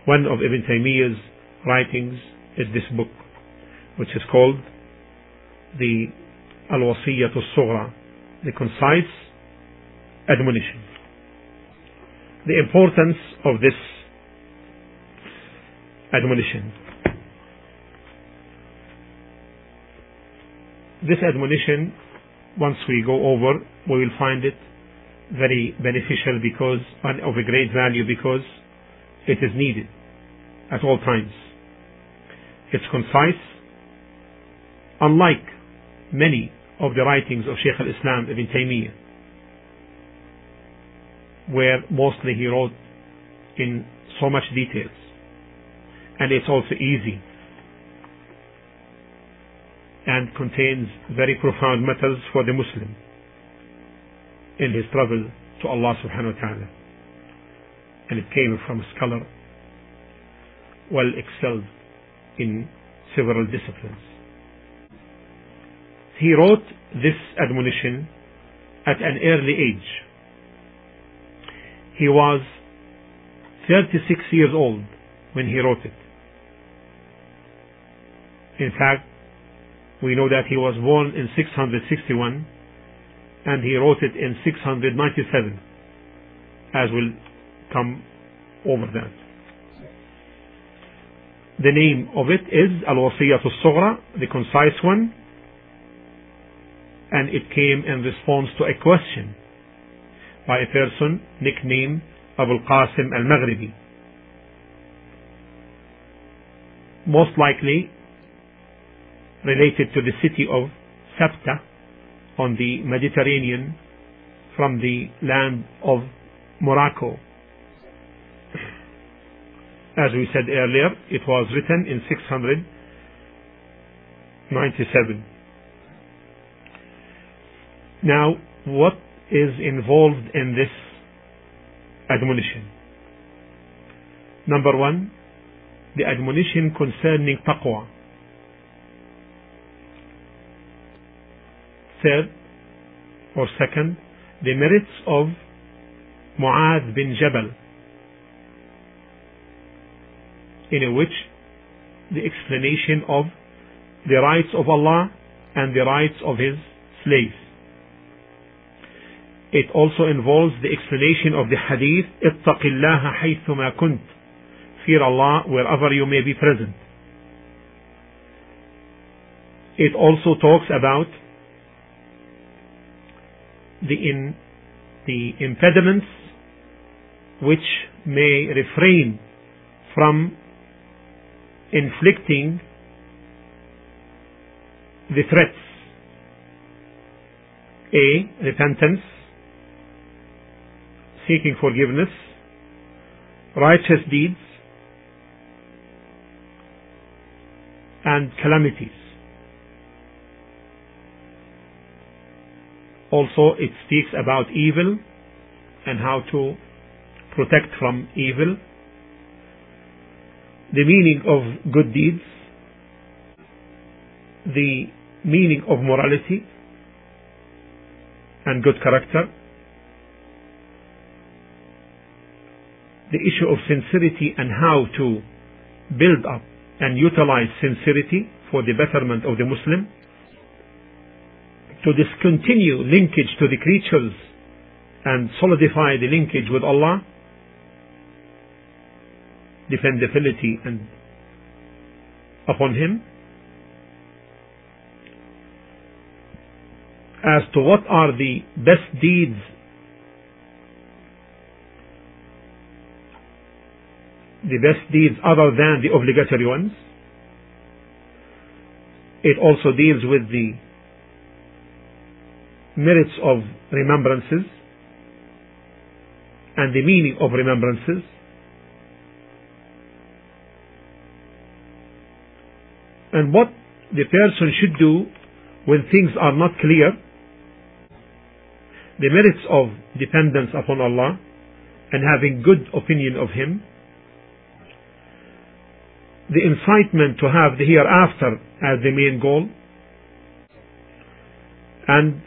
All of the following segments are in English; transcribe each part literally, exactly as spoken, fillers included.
One of Ibn Taymiyyah's writings is this book, which is called the Al-Wasiyyah Al-Sughra, the concise admonition. The importance of this admonition. This admonition, once we go over, we will find it very beneficial because, and of a great value, because it is needed at all times. It's concise, unlike many of the writings of Shaykh al-Islam Ibn Taymiyyah, where mostly he wrote in so much details, and it's also easy and contains very profound matters for the Muslim in his travel to Allah subhanahu wa ta'ala. And it came from a scholar well excelled in several disciplines. He wrote this admonition at an early age. He was thirty-six years old when he wrote it. In fact, we know that he was born in six hundred sixty-one and he wrote it in six hundred ninety-seven, as will come over that. The name of it is Al-Wasiyyah Al-Sughra, the concise one, and it came in response to a question by a person nicknamed Abu al-Qasim al-Maghribi, most likely related to the city of Sabta on the Mediterranean from the land of Morocco. As we said earlier, it was written in six hundred ninety-seven. Now, what is involved in this admonition? Number one, the admonition concerning taqwa. Third, or second, the merits of Mu'adh bin Jabal, in which the explanation of the rights of Allah and the rights of His slaves. It also involves the explanation of the hadith, اتق الله حيثما كنت, fear Allah wherever you may be present. It also talks about the in the impediments which may refrain from inflicting the threats. A. Repentance, seeking forgiveness, righteous deeds, and calamities. Also, it speaks about evil and how to protect from evil, the meaning of good deeds, the meaning of morality and good character, the issue of sincerity and how to build up and utilize sincerity for the betterment of the Muslim, to discontinue linkage to the creatures and solidify the linkage with Allah, dependability and upon Him, as to what are the best deeds the best deeds other than the obligatory ones. It also deals with the merits of remembrances and the meaning of remembrances, and what the person should do when things are not clear, the merits of dependence upon Allah and having good opinion of Him, the incitement to have the hereafter as the main goal, and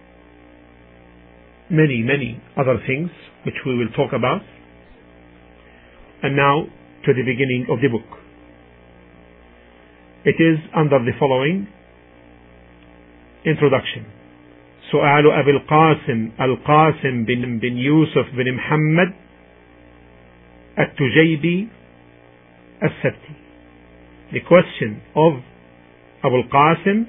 many, many other things which we will talk about. And now to the beginning of the book. It is under the following introduction. سؤال أبي القاسم القاسم بن, بن يوسف بن محمد التجيبي السبتي. The question of Abu al-Qasim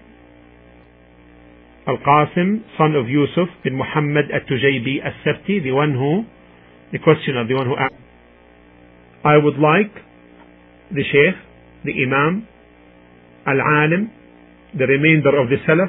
Al-Qasim, son of Yusuf bin Muhammad al-Tujaybi al-Sabti, the one who, the questioner, the one who asked. I would like the Shaykh, the Imam, Al-Alim, the remainder of the Salaf,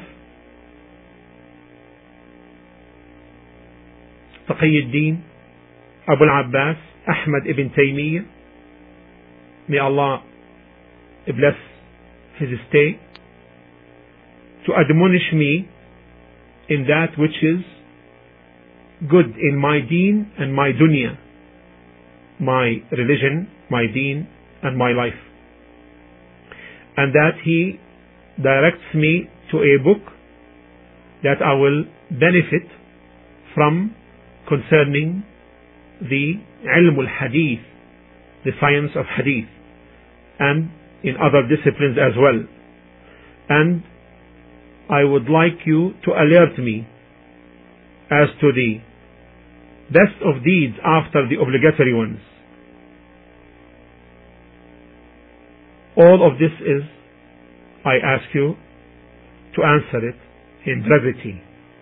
Taqiyuddin, Abu al-Abbas, Ahmad ibn Taymiyyah, may Allah bless his stay, to admonish me in that which is good in my deen and my dunya, my religion, my deen and my life, and that he directs me to a book that I will benefit from concerning the ilm al-hadith, the science of hadith, and in other disciplines as well. And I would like you to alert me as to the best of deeds after the obligatory ones. All of this is, I ask you to answer it in brevity.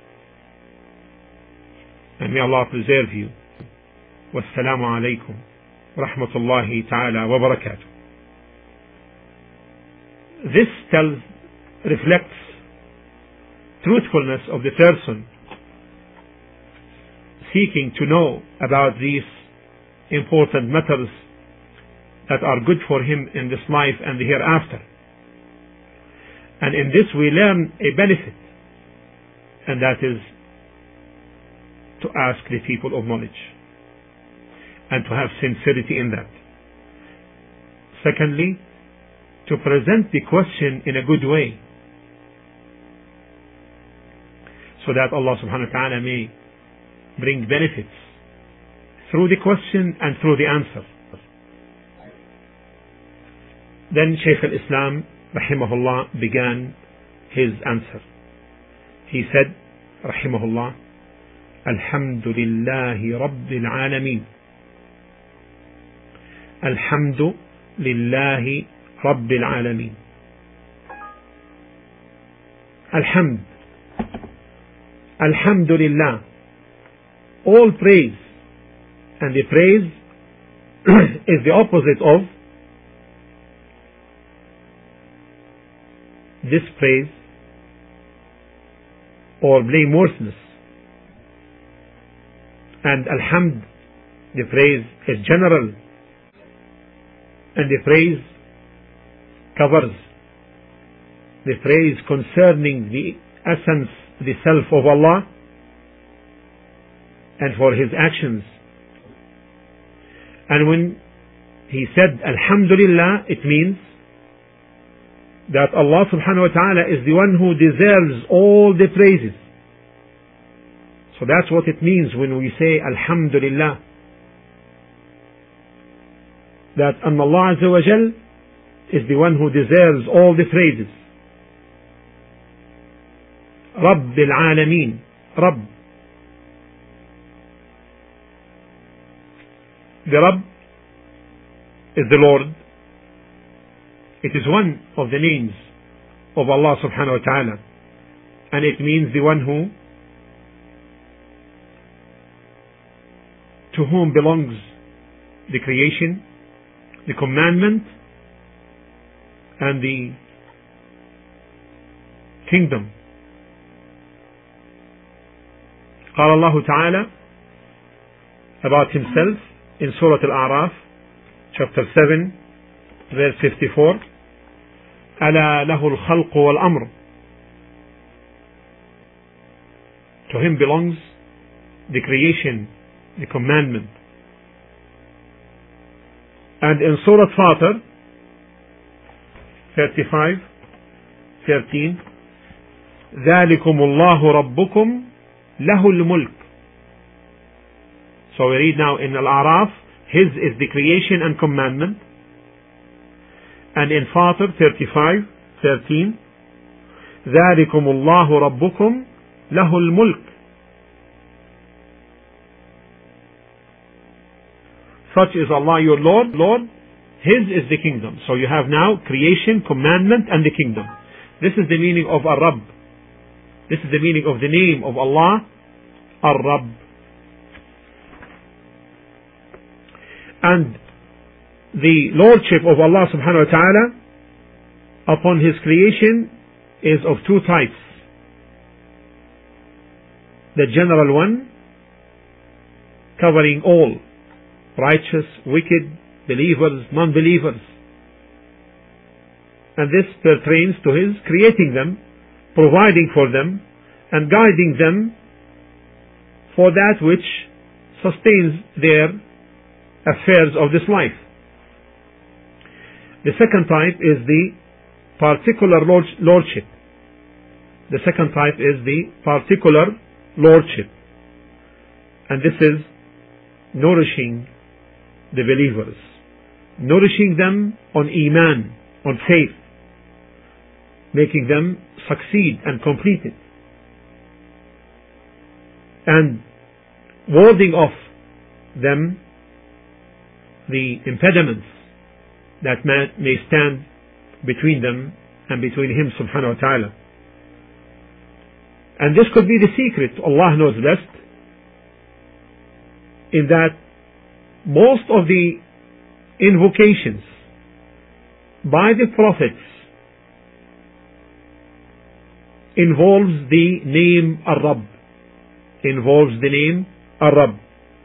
And may Allah preserve you. Wassalamu alaikum wa rahmatullahi ta'ala wa barakatuh. This tells, reflects truthfulness of the person seeking to know about these important matters that are good for him in this life and the hereafter. And in this we learn a benefit, and that is to ask the people of knowledge and to have sincerity in that. Secondly, to present the question in a good way, so that Allah subhanahu wa ta'ala may bring benefits through the question and through the answer. Then Shaykh al-Islam rahimahullah began his answer. He said rahimahullah, Alhamdulillahi Rabbil Alameen. Alhamdulillahi Rabbil Alameen. Alhamd. Alhamdulillah. All praise. And the praise is the opposite of dispraise or blameworthiness. And alhamd, the praise is general, and the praise covers the praise concerning the essence, the self of Allah, and for his actions. And when he said Alhamdulillah, it means that Allah subhanahu wa ta'ala is the one who deserves all the praises. So that's what it means when we say Alhamdulillah, that Allah Azza wa Jal is the one who deserves all the praises. Rabbil Alameen. Rabb. The Rabb is the Lord. It is one of the names of Allah subhanahu wa ta'ala, and it means the one who to whom belongs the creation, the commandment, and the kingdom. قال الله تعالى about himself in Surah Al-A'raf, chapter seven, verse fifty-four, ألا له الخلق والأمر. To him belongs the creation, the commandment. And in Surah Fatir, thirty-five, thirteen, ذلكم الله ربكم له الملك. So we read now in Al-A'raf, His is the creation and commandment. And in Fatir thirty-five thirteen, ذَلِكُمُ اللَّهُ رَبُّكُمْ لَهُ الْمُلْكُ. Such is Allah your Lord, Lord, His is the kingdom. So you have now creation, commandment, and the kingdom. This is the meaning of Ar-Rabb. This is the meaning of the name of Allah, Ar-Rabb. And the lordship of Allah subhanahu wa ta'ala upon His creation is of two types. The general one, covering all, righteous, wicked, believers, non-believers. And this pertains to His creating them, providing for them, and guiding them for that which sustains their affairs of this life. The second type is the particular lordship. The second type is the particular lordship. And this is nourishing the believers, nourishing them on Iman, on faith, making them succeed and complete it, and warding off them the impediments that may, may stand between them and between Him subhanahu wa ta'ala. And this could be the secret, Allah knows best, in that most of the invocations by the prophets involves the name Ar-Rabb, involves the name Ar-Rabb.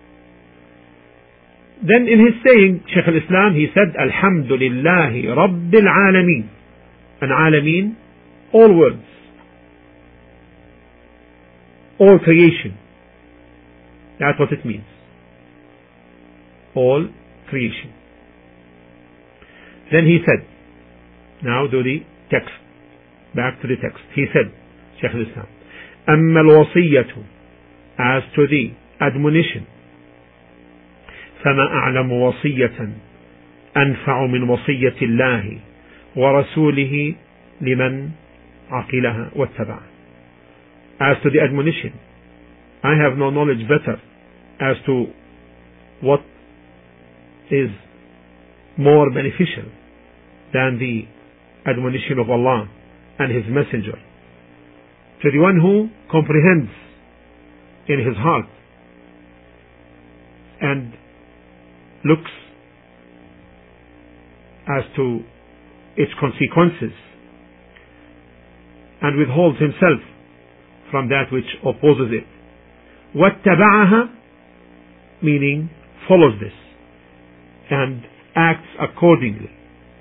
Then in his saying, Shaykh al-Islam, he said, Alhamdulillahi Rabbil Alameen. And Alameen, all words, all creation. That's what it means. All creation. Then he said, now do the text. Back to the text. He said, Shaykh al-Islam, أما الوصية, as to the admonition, فما أعلم وصية أنفع من وصية الله ورسوله لمن عقلها واتبع. As to the admonition, I have no knowledge better as to what is more beneficial than the admonition of Allah and His Messenger to the one who comprehends in his heart and looks as to its consequences and withholds himself from that which opposes it. وَاتَّبَعَهَا, meaning follows this and acts accordingly.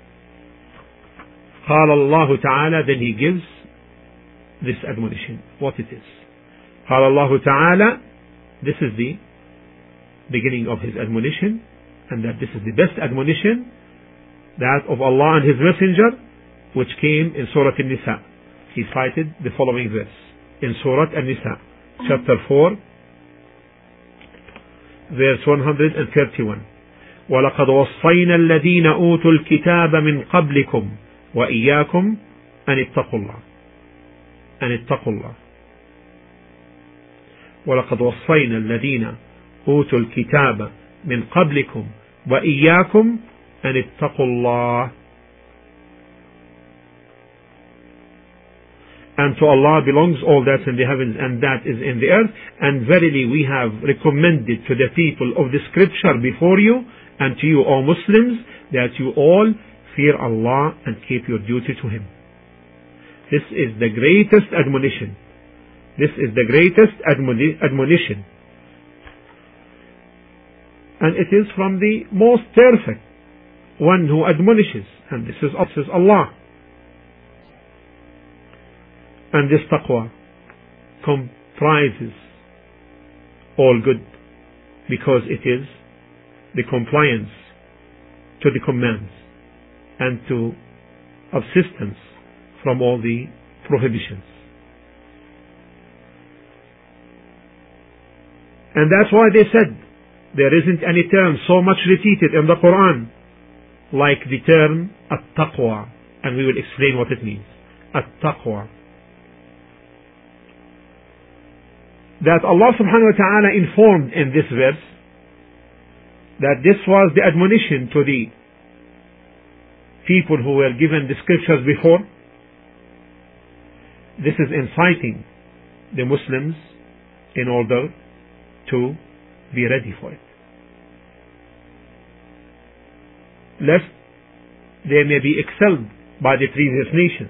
قال الله تعالى, then he gives this admonition, what it is. قال الله تعالى, this is the beginning of his admonition, and that this is the best admonition, that of Allah and His Messenger, which came in Surah An-Nisa. He cited the following verse in Surah An-Nisa, chapter four, verse one hundred thirty-one. وَلَقَدْ وَصَّيْنَا الَّذِينَ أُوتُوا الْكِتَابَ مِنْ قَبْلِكُمْ وَإِيَّاكُمْ أَنِ اتَّقُوا اللَّهَ أَنِ اتَّقُوا اللَّهَ وَلَقَدْ وَصَّيْنَا الَّذِينَ أُوتُوا الْكِتَابَ مِنْ قَبْلِكُمْ وَإِيَّاكُمْ أَنِ اتَّقُوا اللَّهَ. And to Allah belongs all that's in the heavens and that is in the earth. And verily we have recommended to the people of the scripture before you and to you, O Muslims, that you all fear Allah and keep your duty to Him. This is the greatest admonition. This is the greatest admoni- admonition. And it is from the most perfect one who admonishes. And this is, this is Allah. And this taqwa comprises all good, because it is the compliance to the commands and to subsistence from all the prohibitions. And that's why they said there isn't any term so much repeated in the Quran like the term at-taqwa, and we will explain what it means. At-taqwa. That Allah subhanahu wa ta'ala informed in this verse that this was the admonition to the people who were given the scriptures before. This is inciting the Muslims in order to be ready for it, lest they may be excelled by the previous nations.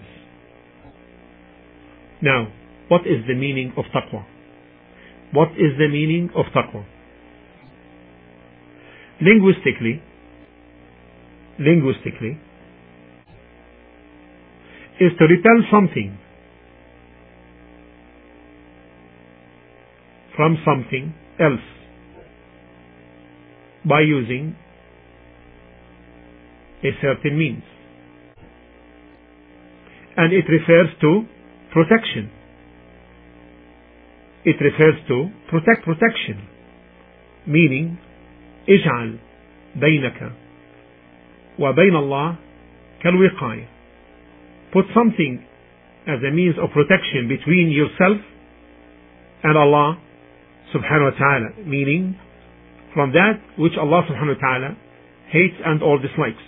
Now, what is the meaning of taqwa? What is the meaning of taqwa? Linguistically, linguistically, is to repel something from something else by using a certain means. And it refers to protection. It refers to protect protection, meaning اجعل بينك وبين الله كالوقاية. Put something as a means of protection between yourself and Allah subhanahu wa ta'ala, meaning from that which Allah subhanahu wa ta'ala hates and or dislikes.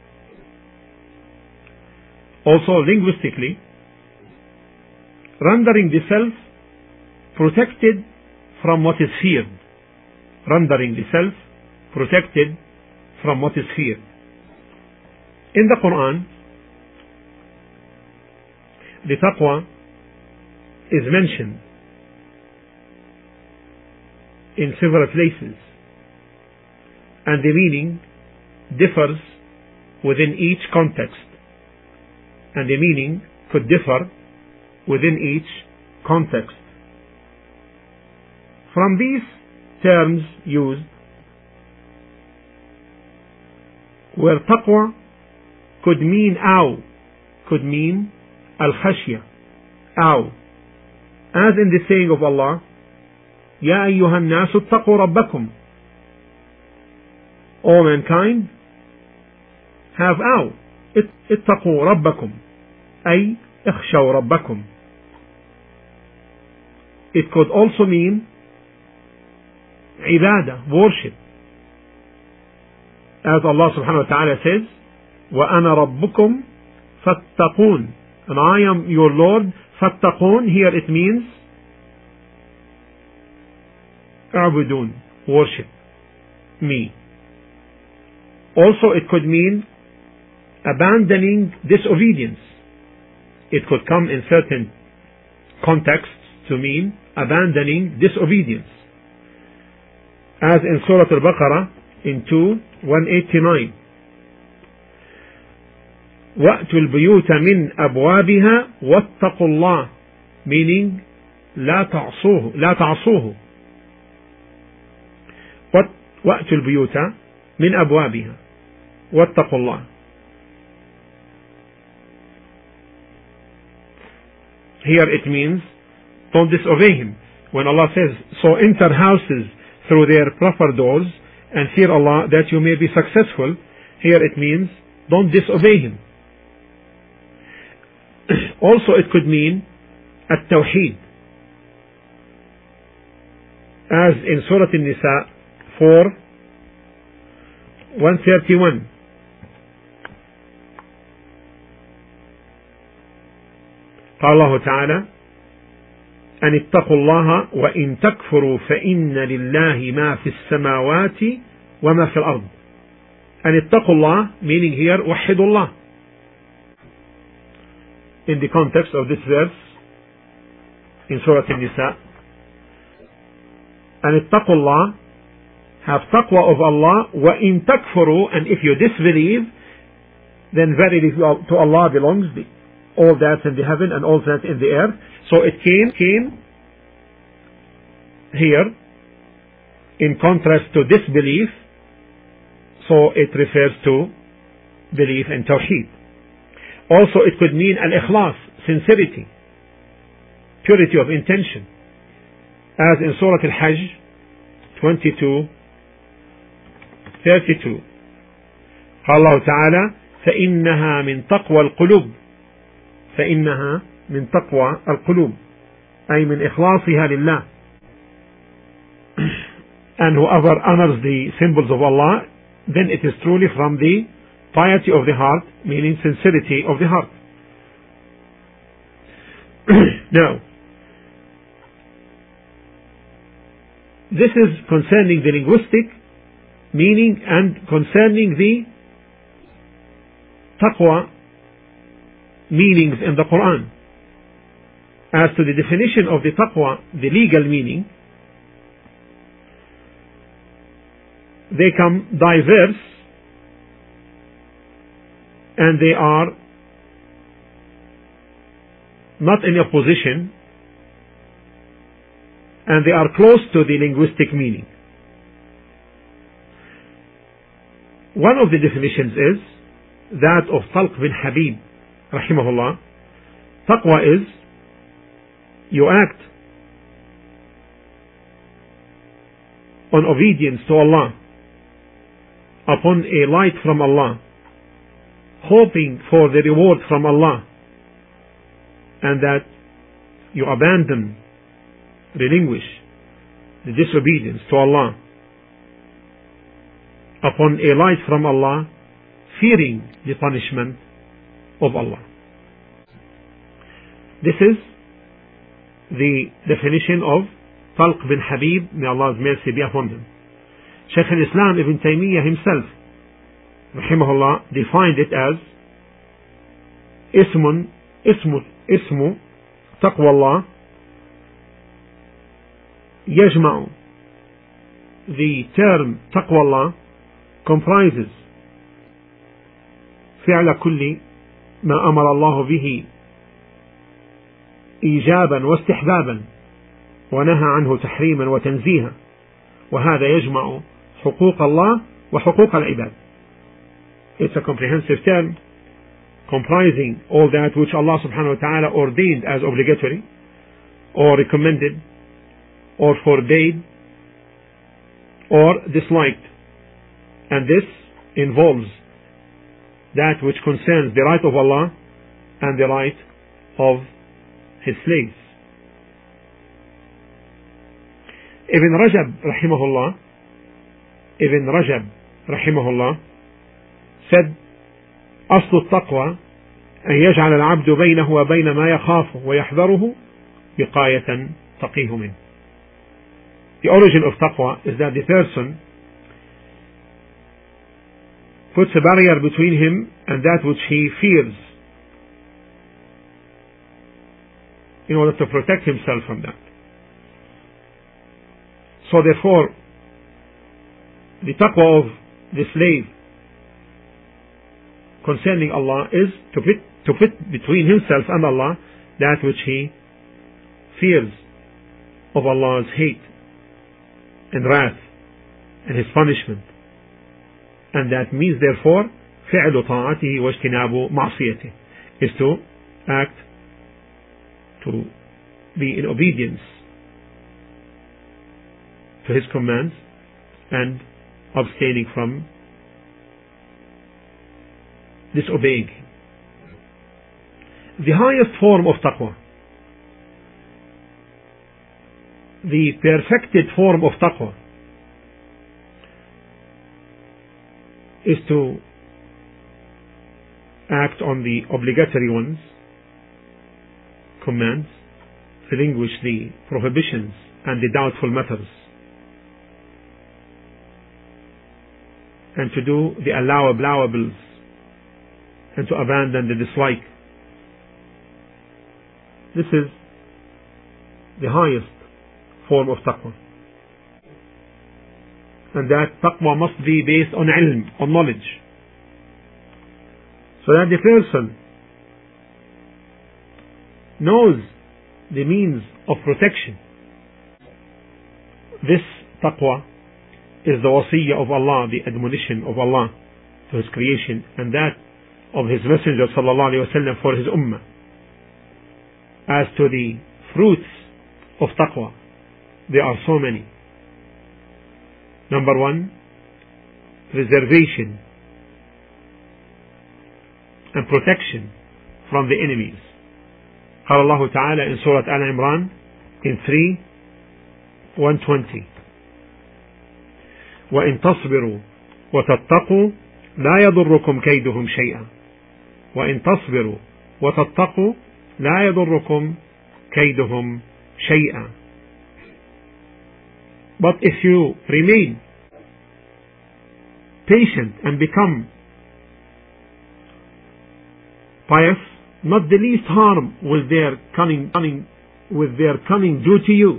Also linguistically, rendering the self protected from what is feared. Rendering the self protected from what is feared. In the Quran, the taqwa is mentioned in several places, and the meaning differs within each context, and the meaning could differ within each context. From these terms used, where taqwa could mean aw, could mean al-khashya, aw, as in the saying of Allah, يا أيها الناس اتقوا ربكم, all mankind have aw, اتقوا ربكم, أي اخشوا ربكم. It could also mean ibadah, worship, as Allah subhanahu wa ta'ala says, وَأَنَا رَبُّكُمْ فَاتَّقُونَ, and I am your Lord. فَاتَّقُونَ, here it means اعبدون, worship me. Also it could mean abandoning disobedience. It could come in certain contexts to mean abandoning disobedience, as in Surah Al-Baqarah in two one eighty-nine, وَأْتُوا الْبُيُوتَ مِنْ أَبْوَابِهَا وَاتَّقُوا اللَّهَ, meaning لا تعصوه لا تعصوه. وَأْتُوا الْبُيُوتَ مِنْ أَبْوَابِهَا وَاتَّقُوا اللَّهَ. Here it means don't disobey him. When Allah says, so enter houses through their proper doors and fear Allah that you may be successful, here it means don't disobey him. Also it could mean at-tawheed, as in Surah An-Nisa four one thirty-one, قال الله تعالى أن اتقوا الله وإن تكفروا فإن لله ما في السماوات وما في الأرض. أن اتقوا الله, meaning here وحدوا الله. In the context of this verse in Surah An-Nisa, أن اتقوا الله, have taqwa of Allah, وإن تكفروا, and if you disbelieve, then verily to Allah belongs the all that's in the heaven and all that's in the earth. So it came, came here in contrast to disbelief, so it refers to belief in Tawheed. Also it could mean al-ikhlas, sincerity, purity of intention, as in Surah Al-Hajj twenty-two thirty-two. قال الله تعالى فإنها من تقوى القلوب فإنها من تقوى القلوب أي من إخلاصها لله. And whoever honors the symbols of Allah, then it is truly from the piety of the heart, meaning sincerity of the heart. Now, this is concerning the linguistic meaning and concerning the taqwa meanings in the Quran. As to the definition of the taqwa, the legal meaning, they come diverse and they are not in opposition and they are close to the linguistic meaning. One of the definitions is that of Talq bin Habib rahimahullah. Taqwa is you act on obedience to Allah upon a light from Allah, hoping for the reward from Allah, and that you abandon, relinquish the disobedience to Allah upon a light from Allah, fearing the punishment of Allah. This is the definition of Talq bin Habib, may Allah's mercy be upon him. Shaykh al-Islam Ibn Taymiyyah himself, rahimahullah, defined it as ismun, ismu, ismu taqwa Allah yajma'u. The term taqwa Allah comprises فعل كل ما أمر الله به إيجابا واستحبابا ونهى عنه تحريما وتنزيها، وهذا يجمع حقوق الله وحقوق العباد. It's a comprehensive term comprising all that which Allah subhanahu wa ta'ala ordained as obligatory or recommended or forbade or disliked, and this involves that which concerns the right of Allah and the right of His slaves. Ibn Rajab rahimahullah Ibn Rajab rahimahullah said أصل التقوى أن يجعل العبد بينه وبين ما يخافه ويحذره وقاية تقيه منه. The origin of taqwa is that the person puts a barrier between him and that which he fears in order to protect himself from that. So therefore, the taqwa of the slave concerning Allah is to put, to put between himself and Allah that which he fears of Allah's hate and wrath and His punishment. And that means therefore فعل طاعته واجتناب معصيته, is to act, to be in obedience to His commands and abstaining from disobeying Him. The highest form of taqwa, the perfected form of taqwa, is to act on the obligatory ones, commands, relinquish the prohibitions and the doubtful matters, and to do the allowables and to abandon the dislike. This is the highest form of taqwa. And that taqwa must be based on ilm, on knowledge, so that the person knows the means of protection. This taqwa is the wasiyya of Allah, the admonition of Allah to His creation, and that of His Messenger sallallahu alaihi wasallam for His ummah. As to the fruits of taqwa, there are so many. Number one, preservation and protection from the enemies. قال الله تعالى in Surah Al-Imran in three one twenty وإن تصبروا وتتقوا لا يضركم كيدهم شيئا وإن تصبروا وتتقوا لا يضركم كيدهم شيئا. But if you remain patient and become pious, not the least harm will their cunning, cunning with their cunning do to you.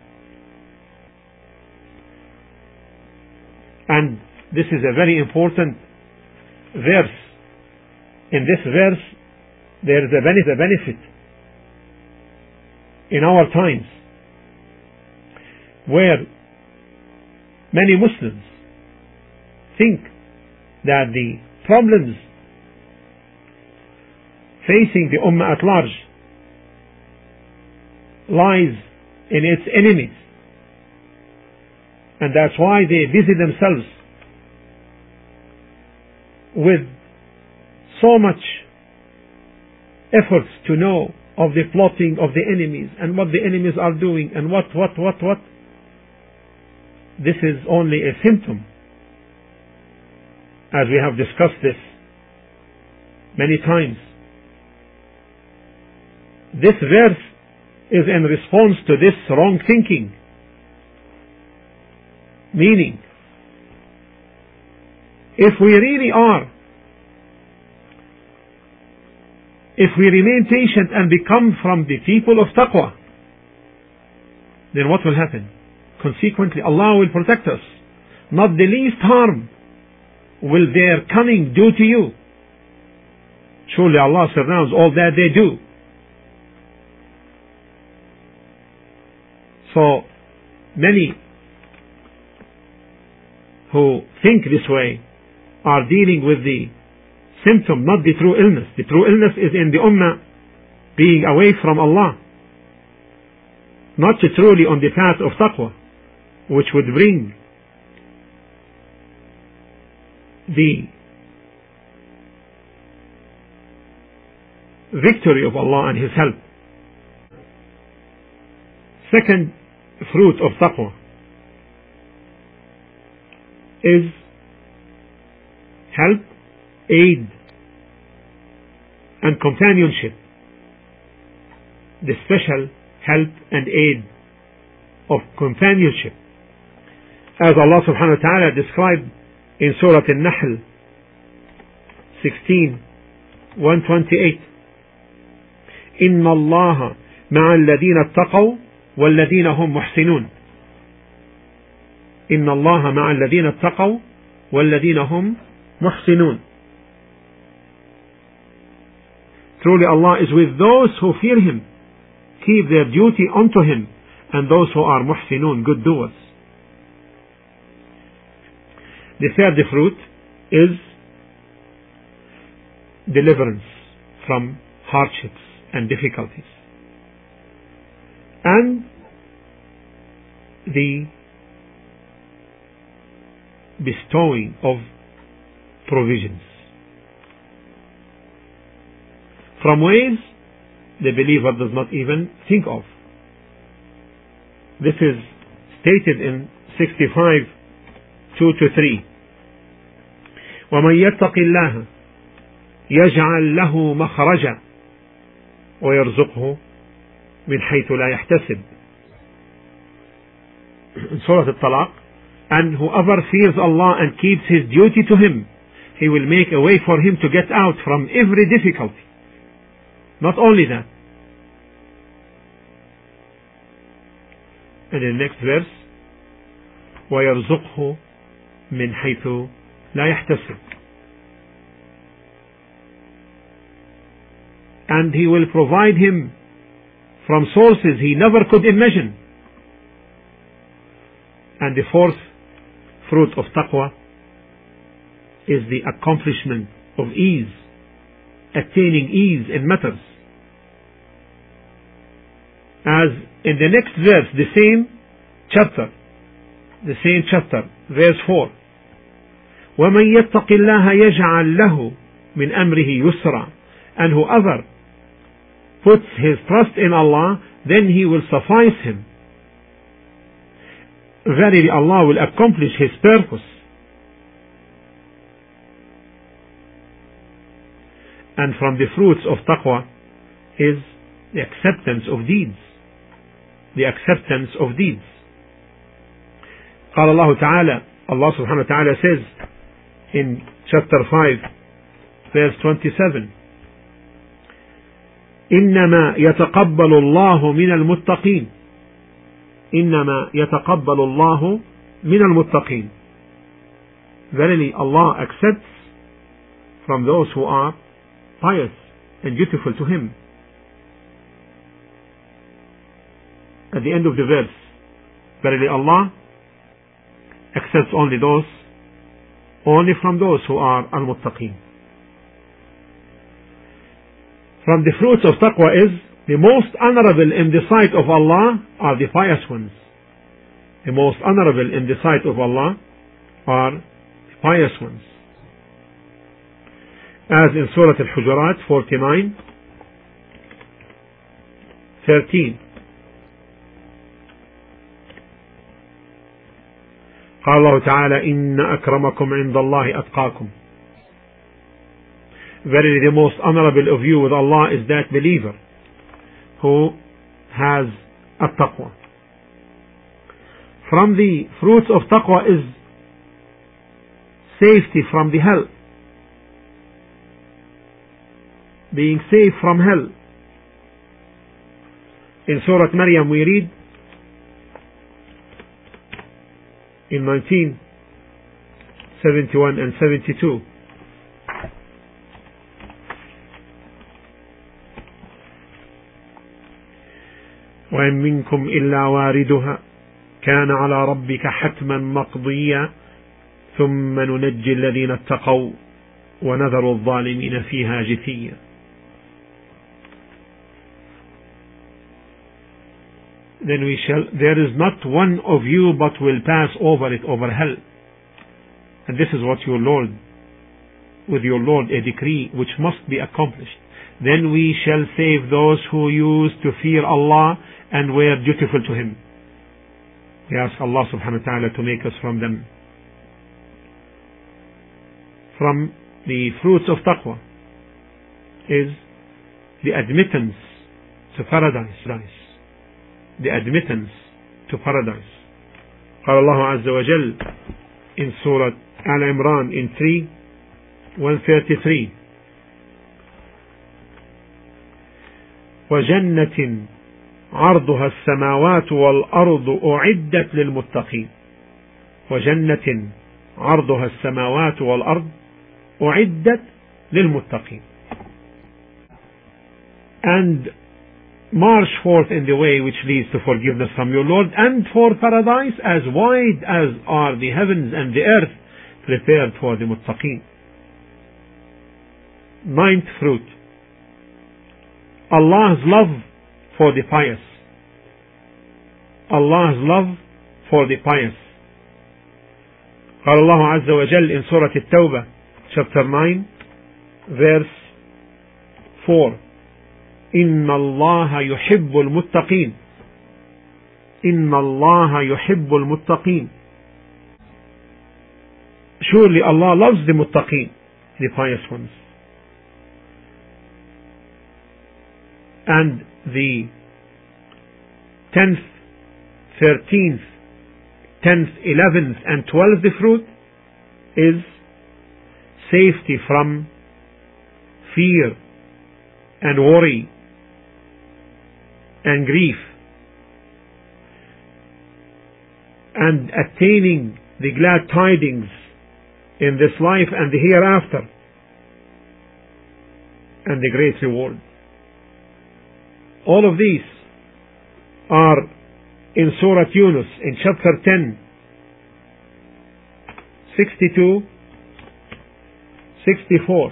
And this is a very important verse. In this verse, there is a benefit in our times where many Muslims think that the problems facing the Ummah at large lies in its enemies, and that's why they busy themselves with so much efforts to know of the plotting of the enemies and what the enemies are doing and what, what, what, what. This is only a symptom, as we have discussed this many times. This verse is in response to this wrong thinking, meaning if we really are, if we remain patient and become from the people of taqwa, then what will happen? Consequently, Allah will protect us. Not the least harm will their cunning do to you. Surely Allah surrounds all that they do. So many who think this way are dealing with the symptom, not the true illness. The true illness is in the ummah being away from Allah, not truly on the path of taqwa, which would bring the victory of Allah and His help. Second fruit of taqwa is help, aid, and companionship. The special help and aid of companionship, as Allah subhanahu wa ta'ala described in Surah Al-Nahl sixteen one twenty-eight. إن الله مع الذين اتقوا والذين هم محسنون. إن الله مع الذين اتقوا والذين هم محسنون. Truly Allah is with those who fear Him, keep their duty unto Him, and those who are muhsinun, good doers. The third fruit is deliverance from hardships and difficulties, and the bestowing of provisions from ways the believer does not even think of. This is stated in sixty-five two to three. وَمَنْ يَتَّقِ اللَّهَ يَجْعَلْ لَهُ مَخْرَجًا وَيَرْزُقْهُ مِنْ حَيْثُ لَا يَحْتَسِبُ. In Surah Al-Talaq, and whoever fears Allah and keeps his duty to Him, He will make a way for him to get out from every difficulty. Not only that, and in the next verse, وَيَرْزُقْهُ مِنْ حَيْثُ لَا يَحْتَسِبُ, and He will provide him from sources he never could imagine. And the fourth fruit of taqwa is the accomplishment of ease, attaining ease in matters. As in the next verse, the same chapter, the same chapter, verse four, وَمَنْ يَتَّقِ اللَّهَ يَجْعَلْ لَهُ مِنْ أَمْرِهِ يُسْرًا. And whoever puts his trust in Allah, then He will suffice him. Verily Allah will accomplish His purpose. And from the fruits of taqwa is the acceptance of deeds. The acceptance of deeds. قال الله تعالى, Allah subhanahu wa ta'ala says in chapter five, verse twenty-seven, إنما يتقبل الله من المتقين إنما يتقبل الله من المتقين. Verily Allah accepts from those who are pious and dutiful to Him. At the end of the verse, verily Allah accepts only those, only from those who are al-muttaqeen. From the fruits of taqwa is the most honorable in the sight of Allah are the pious ones. The most honorable in the sight of Allah are the pious ones. As in Surah Al-Hujurat forty-nine, thirteen. قال الله تعالى إن أكرمكم عند الله أتقاكم. Verily the most honorable of you with Allah is that believer who has at-taqwa. From the fruits of taqwa is safety from the hell. Being safe from hell. In Surah Maryam we read in nineteen seventy-one and seventy-two, وَإِن مِّنكُمْ إِلَّا وَارِدُهَا كَانَ عَلَى رَبِّكَ حَتْمًا مَقْضِيًّا ثُمَّ نُنَجِّي الَّذِينَ اتَّقَوْا وَنَذَرُ الظَّالِمِينَ فِيهَا جِثِيًّا. Then we shall, there is not one of you but will pass over it, over hell. And this is what your Lord, with your Lord a decree which must be accomplished. Then we shall save those who used to fear Allah and were dutiful to Him. We ask Allah subhanahu wa ta'ala to make us from them. From the fruits of taqwa is the admittance to paradise. The admittance to paradise. قال الله عز وجل in Surah Al-Imran in three, one thirty-three, وَجَنَّةٍ عَرْضُهَا السَّمَاوَاتُ وَالْأَرْضُ أُعِدَّتْ لِلْمُتَّقِينَ. وَجَنَّةٍ عَرْضُهَا السَّمَاوَاتُ وَالْأَرْضُ أُعِدَّتْ لِلْمُتَّقِينَ. And march forth in the way which leads to forgiveness from your Lord, and for paradise as wide as are the heavens and the earth, prepared for the muttaqeen. Ninth fruit, Allah's love for the pious. Allah's love for the pious. قال الله عز وجل in Surah At-Tawbah chapter nine verse four, إن الله يحب المتقين. إن الله يحب المتقين. Surely Allah loves the muttaqeen, the pious ones. And the tenth, thirteenth, tenth, eleventh and twelfth fruit is safety from fear and worry and grief, and attaining the glad tidings in this life and the hereafter, and the great reward. All of these are in Surah Yunus in chapter ten, sixty-two, sixty-four.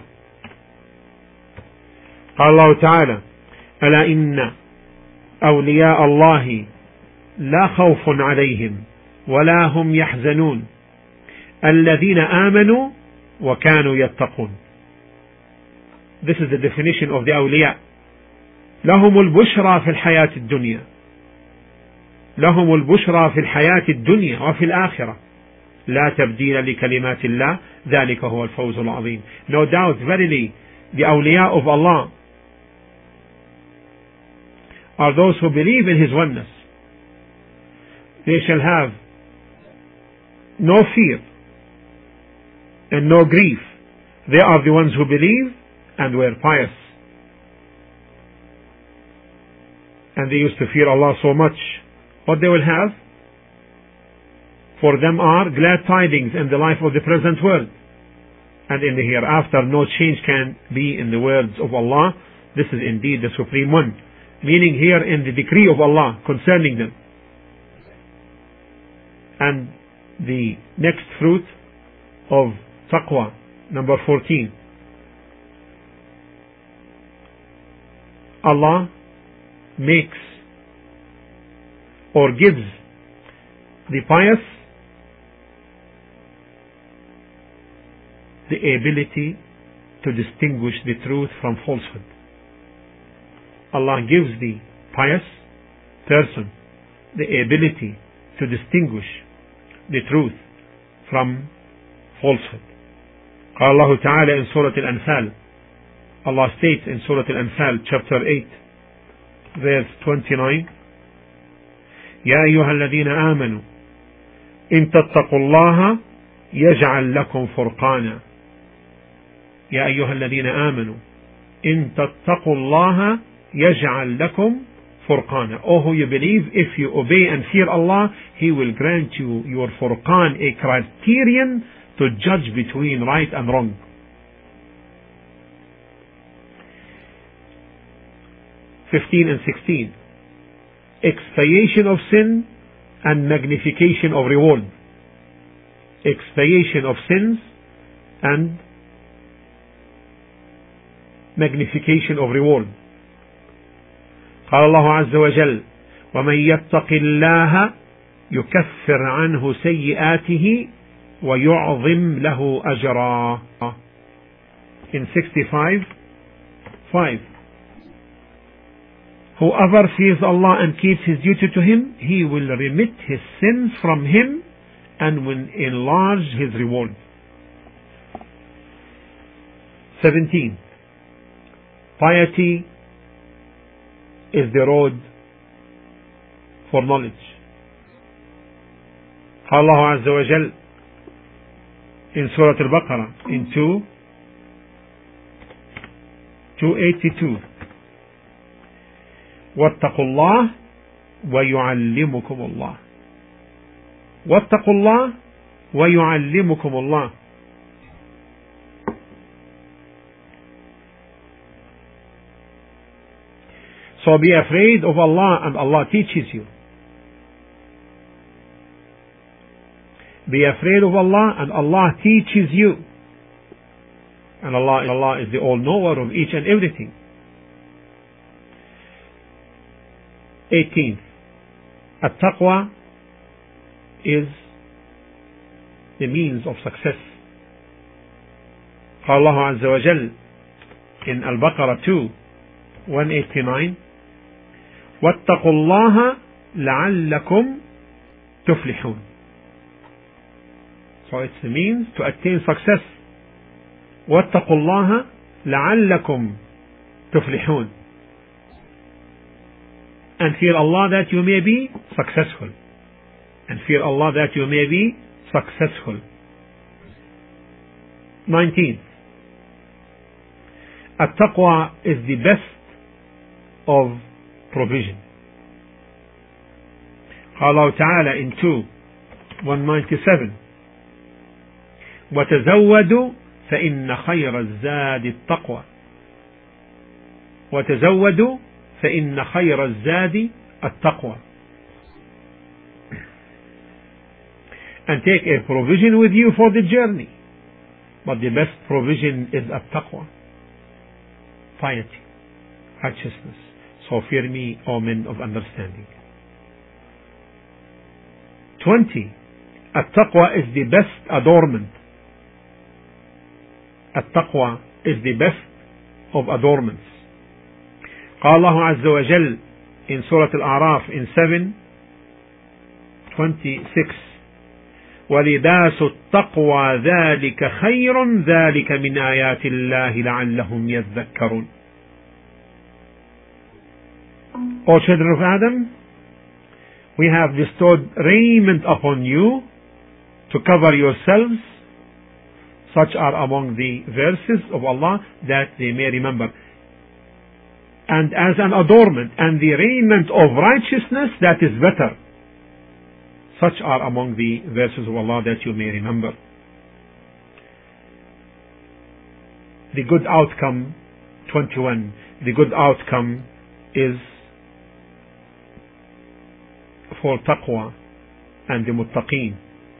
قال الله تعالى ألا إن أولياء الله لا خوف عليهم ولا هم يحزنون الذين آمنوا وكانوا يتقون. This is the definition of the awliya. لهم البشرى في الحياة الدنيا لهم البشرى في الحياة الدنيا وفي الآخرة لا تبديل لكلمات الله ذلك هو الفوز العظيم. No doubt, verily, the awliya of Allah are those who believe in His oneness. They shall have no fear and no grief. They are the ones who believe and were pious. And they used to fear Allah so much. What they will have for them are glad tidings in the life of the present world. And in the hereafter no change can be in the words of Allah. This is indeed the Supreme One. Meaning here in the decree of Allah concerning them. And the next fruit of taqwa, number fourteen. Allah makes or gives the pious the ability to distinguish the truth from falsehood. Allah gives the pious person the ability to distinguish the truth from falsehood. قال الله تعالى in Surah Al-Anfal, Allah states in Surah Al-Anfal chapter eight verse twenty-nine, يا أيها الذين آمنوا إن تتقوا الله يجعل لكم فرقانا. يا أيها الذين آمنوا إن تتقوا الله يجعل لكم فرقانا. Oh, who you believe, if you obey and fear Allah, He will grant you your furqan, a criterion to judge between right and wrong. fifteen and sixteen. Expiation of sin and magnification of reward. Expiation of sins and magnification of reward. قال الله عز وجل ومن يتق الله يكفر عنه سيئاته ويعظم له أجرا. In sixty-five, five. Whoever fears Allah and keeps his duty to Him, He will remit his sins from him and will enlarge his reward. seventeen. Piety is the road for knowledge. قال الله عز وجل in Surah Al-Baqarah in two eighty-two, واتقوا الله ويعلمكم الله. واتقوا الله ويعلمكم الله. So be afraid of Allah and Allah teaches you. Be afraid of Allah and Allah teaches you. And Allah, Allah is the all-knower of each and everything. eighteenth. At-taqwa is the means of success. قال الله عز وجل in Al-Baqarah two, one eighty-nine, واتقوا الله لعلكم تفلحون. So it's the means to attain success. واتقوا الله لعلكم تفلحون. And fear Allah that you may be successful. And fear Allah that you may be successful. nineteenth. At-taqwa is the best of provision. قال الله تعالى in two, one ninety-seven, وتزودوا فإن خير الزاد التقوى. وتزودوا فإن خير الزاد التقوى. And take a provision with you for the journey. But the best provision is at-taqwa, piety, righteousness. So fear me, O men of understanding. twenty. At-taqwa is the best adornment. At-taqwa is the best of adornments. قال الله عز وجل in Surah Al-A'raf in seven twenty-six وَلِبَاسُ التَّقْوَى ذَلِكَ خَيْرٌ ذَلِكَ مِنْ آيَاتِ اللَّهِ لَعَلَّهُمْ يَذَّكَّرُونَ. O children of Adam, we have bestowed raiment upon you to cover yourselves. Such are among the verses of Allah that they may remember. And as an adornment and the raiment of righteousness that is better. Such are among the verses of Allah that you may remember. The good outcome, twenty-one. The good outcome is for taqwa and the muttaqeen.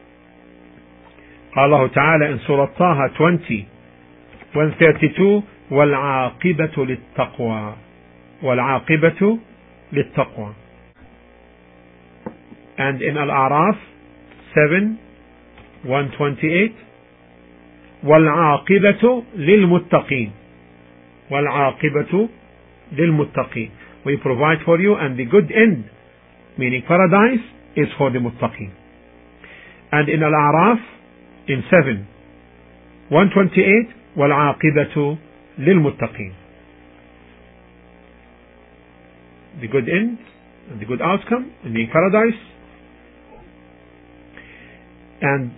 قال الله تعالى in Surah Taha twenty, one thirty-two وَالْعَاقِبَةُ لِلتَّقْوَى وَالْعَاقِبَةُ لِلتَّقْوَى. And in Al-A'raf seven, one twenty-eight وَالْعَاقِبَةُ لِلْمُتَّقِينَ وَالْعَاقِبَةُ لِلْمُتَّقِينَ. We provide for you, and the good end, meaning paradise, is for the muttaqin. And in Al-A'raf in seven, one twenty-eight وَالْعَاقِبَةُ لِلْمُتَّقِينَ. The good end and the good outcome, meaning paradise. And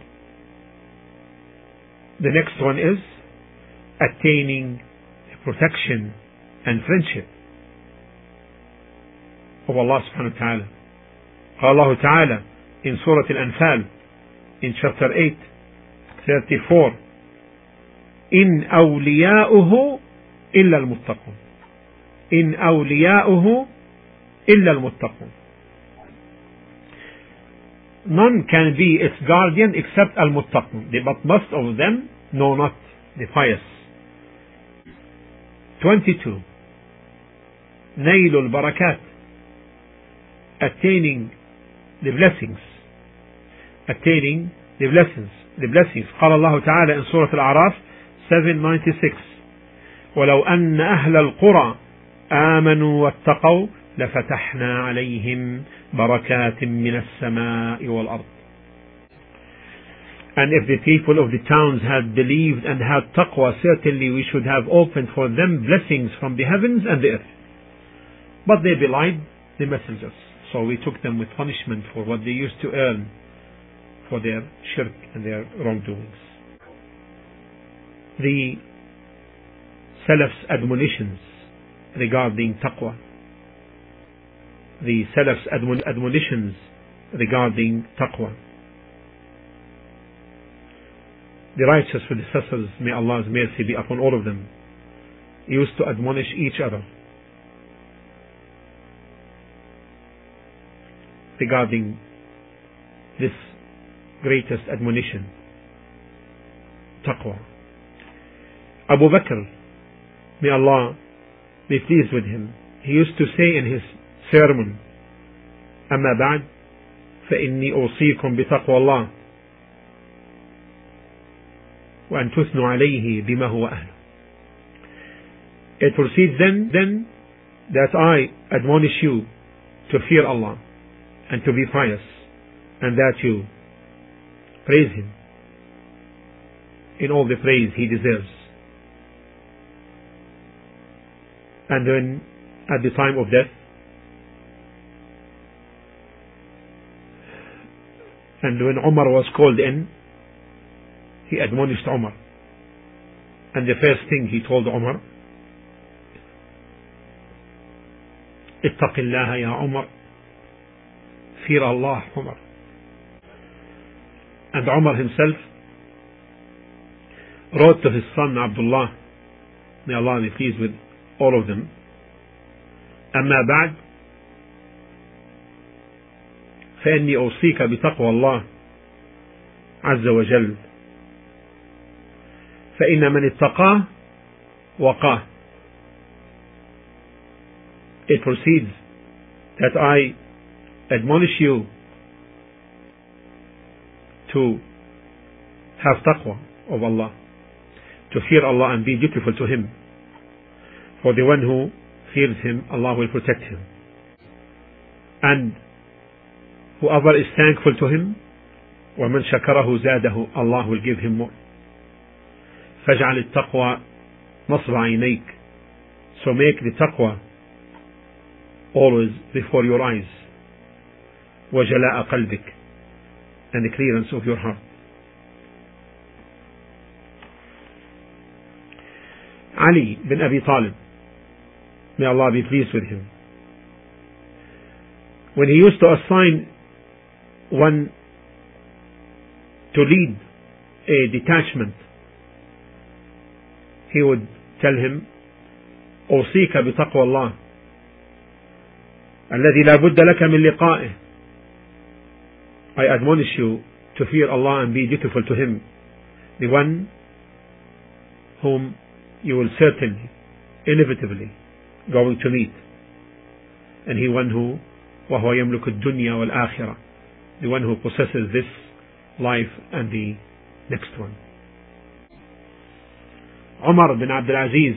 the next one is attaining protection and friendship of Allah subhanahu wa ta'ala. قال الله تعالى in Surah Al-Anfal in chapter eight, thirty-four إن أولياؤه إلا المتقون إن أولياؤه إلا المتقون. None can be its guardian except al-muttaqun, but most of them know not the pious. twenty-two نيل البركات, attaining the blessings, attaining the blessings, the blessings. قال الله تعالى in Surah Al-A'raf seven ninety-six ولو أن أهل القرى آمنوا واتقوا لفتحنا عليهم بركات من السماء والأرض. And if the people of the towns had believed and had taqwa, certainly we should have opened for them blessings from the heavens and the earth. But they belied the messengers, so we took them with punishment for what they used to earn for their shirk and their wrongdoings. The Salaf's admonitions regarding taqwa. The Salaf's admonitions regarding taqwa. The righteous predecessors, may Allah's mercy be upon all of them, used to admonish each other regarding this greatest admonition, taqwa. Abu Bakr, may Allah be pleased with him, he used to say in his sermon, أما بعد فإني أوصيكم بتقوى الله وأن تثنوا عليه بما هو أهله. It proceeds then, then that I admonish you to fear Allah and to be pious, and that you praise Him in all the praise He deserves. And then at the time of death, and when Umar was called in, he admonished Umar, and the first thing he told Umar, اتق الله يا عمر, fear Allah, Umar. And Umar himself wrote to his son Abdullah, may Allah be pleased with all of them, أما بعد فإني أوصيك بتقوى الله عز وجل فإن من اتقاه وقاه. It proceeds that I admonish you to have taqwa of Allah, to fear Allah and be dutiful to Him. For the one who fears Him, Allah will protect him. And whoever is thankful to Him, وَمَنْ شَكَرَهُ زَادَهُ, Allah will give him more. فَاجْعَلِ التَّقْوَى نَصْبَ عَيْنَيْكَ. So make the taqwa always before your eyes. وَجَلَاءَ قَلْبِكَ, and the clearance of your heart. Ali bin Abi Talib, may Allah be pleased with him, when he used to assign one to lead a detachment, he would tell him, أوصيك بتقوى الله الذي لا بد لك من لقائه. I admonish you to fear Allah and be dutiful to Him, the one whom you will certainly, inevitably going to meet, and He one who وهو يملك الدنيا والآخرة, the one who possesses this life and the next one. Umar bin Abdul Aziz,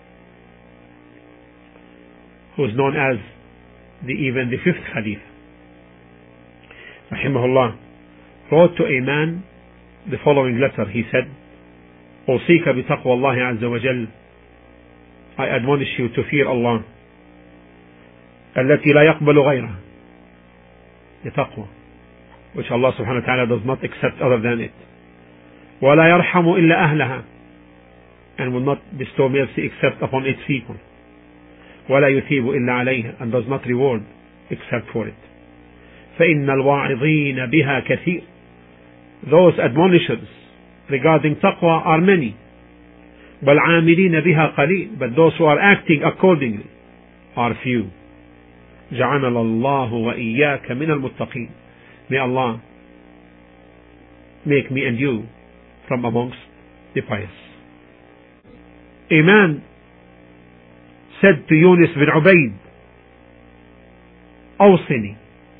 who is known as the even the fifth Khalif, rahimahullah, wrote to a man the following letter. He said, أوصيك بتقوى الله عز وجل, I admonish you to fear Allah, التي لا يقبل غيرها, the taqwa which Allah subhanahu wa ta'ala does not accept other than it, ولا يرحم إلا أهلها, and will not bestow mercy except upon its people, ولا يثيب إلا عليها, and does not reward except for it. فإن الواعظين بها كثير, those admonishers regarding taqwa are many, والعاملين بها قليل, but those who are acting accordingly are few. جعلنا الله وإياك من المتقين, may Allah make me and you from amongst the pious. A man said to Yunus bin Ubayd, أوصني.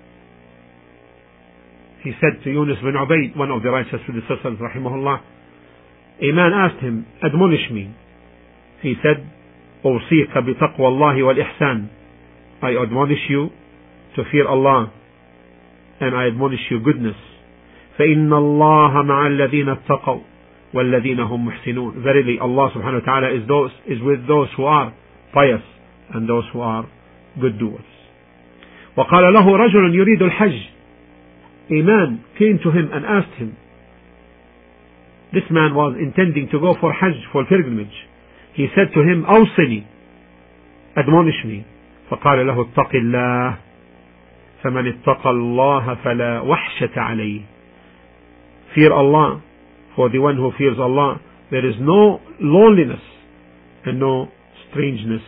He said to Yunus bin Ubayd, one of the righteous predecessors, rahimahullah, a man asked him, admonish me. He said, أوصيك بتقوى الله والإحسان, I admonish you to fear Allah, and I admonish you goodness. فإن الله مع الذين اتقوا والذين هم محسنون. Verily Allah subhanahu wa ta'ala is those is with those who are pious and those who are good doers. وقال له رجل يريد الحج. A man came to him and asked him. This man was intending to go for Hajj, for pilgrimage. He said to him, أوصني, admonish me. فقال له اتق الله فمن اتقى الله فلا وحشة عليه. Fear Allah, for the one who fears Allah, there is no loneliness and no strangeness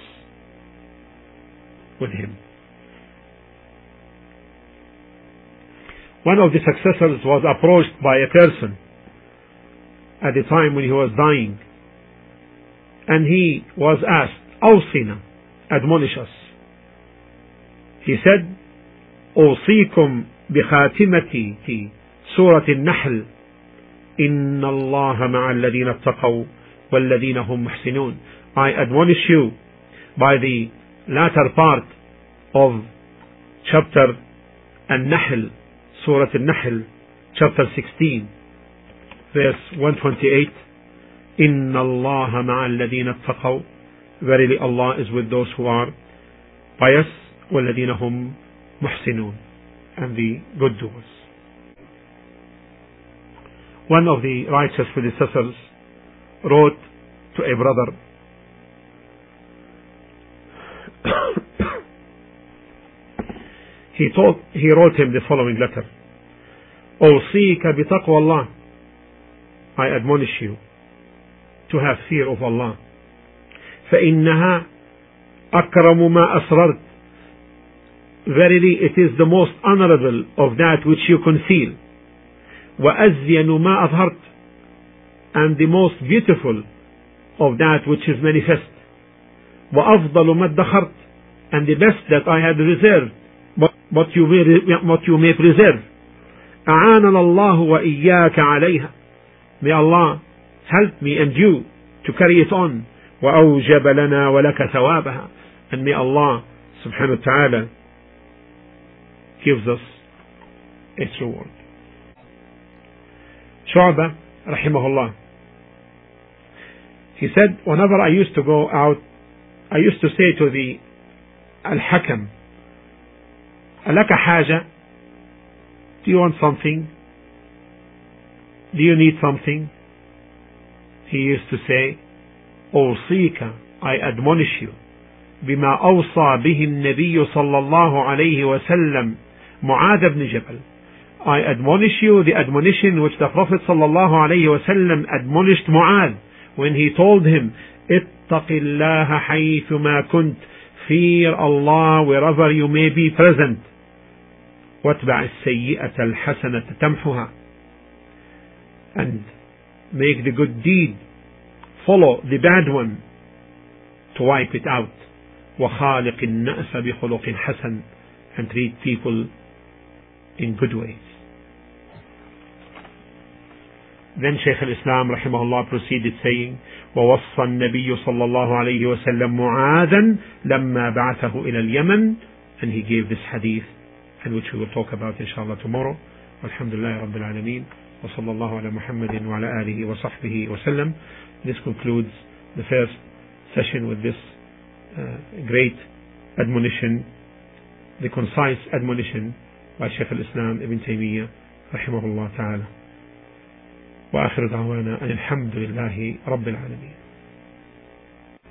with him. One of the successors was approached by a person at the time when he was dying, and he was asked, أوصنا, admonish us. He said, أوصيكم بخاتمة سورة النحل إن الله مع الذين اتقوا والذين هم محسنون. I admonish you by the latter part of chapter An-Nahl, Surah An-Nahl, chapter sixteen, verse one twenty-eight. إن الله مع الذين اتقوا, verily Allah is with those who are pious, والذين هم محسنون, and the good doers. One of the righteous predecessors wrote to a brother, he told he wrote him the following letter: أوصيك بتقوى الله, I admonish you to have fear of Allah. فإنها أكرم ما أسررت, verily it is the most honorable of that which you conceal. وأزين ما أظهرت, and the most beautiful of that which is manifest. وأفضل ما ادخرت, and the best that I had reserved, but, but you may, what you may preserve. أعاننا الله وإياك عليها. May Allah help me and you to carry it on. وأوجب لنا ولك ثوابها. And may Allah subhanahu wa ta'ala gives us its reward. Shu'bah rahimahullah, he said, whenever I used to go out, I used to say to the Al-Hakam, Alaka haja? Do you want something? Do you need something? He used to say, أوصيك, I admonish you, بما أوصى به النبي صلى الله عليه وسلم معاذ بن جبل. I admonish you the admonition which the Prophet صلى الله عليه وسلم admonished Mu'adh when he told him, اتق الله حيثما كنت, fear Allah wherever you may be present, واتبع السيئة الحسنة تمحها, and make the good deed follow the bad one to wipe it out, وخالق الناس بخلق حسن, and treat people in good ways. Then Shaykh al-Islam rahimahullah proceeded saying, ووصى النبي صلى الله عليه وسلم معاذا لما بعثه إلى اليمن, and he gave this hadith, and which we will talk about inshallah tomorrow. Alhamdulillah Rabbil Alameen, wa sallallahu ala Muhammadin wa ala alihi wa sahbihi wa sallam. This concludes the first session with this uh, great admonition, the concise admonition by Shaykh al-Islam Ibn Taymiyyah rahimahullah ta'ala. وآخر دعوانا أن الحمد لله رب العالمين.